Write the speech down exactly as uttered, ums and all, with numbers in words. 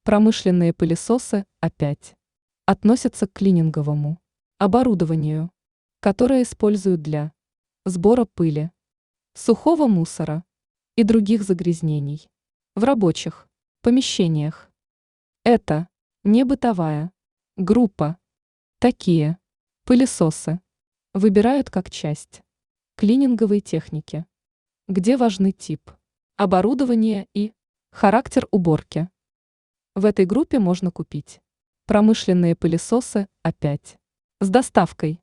Промышленные пылесосы опять относятся к клининговому оборудованию, которое используют для сбора пыли, сухого мусора и других загрязнений в рабочих помещениях. Это не бытовая группа. Такие пылесосы выбирают как часть клининговой техники, где важны тип оборудования и характер уборки. В этой группе можно купить промышленные пылесосы опять с доставкой.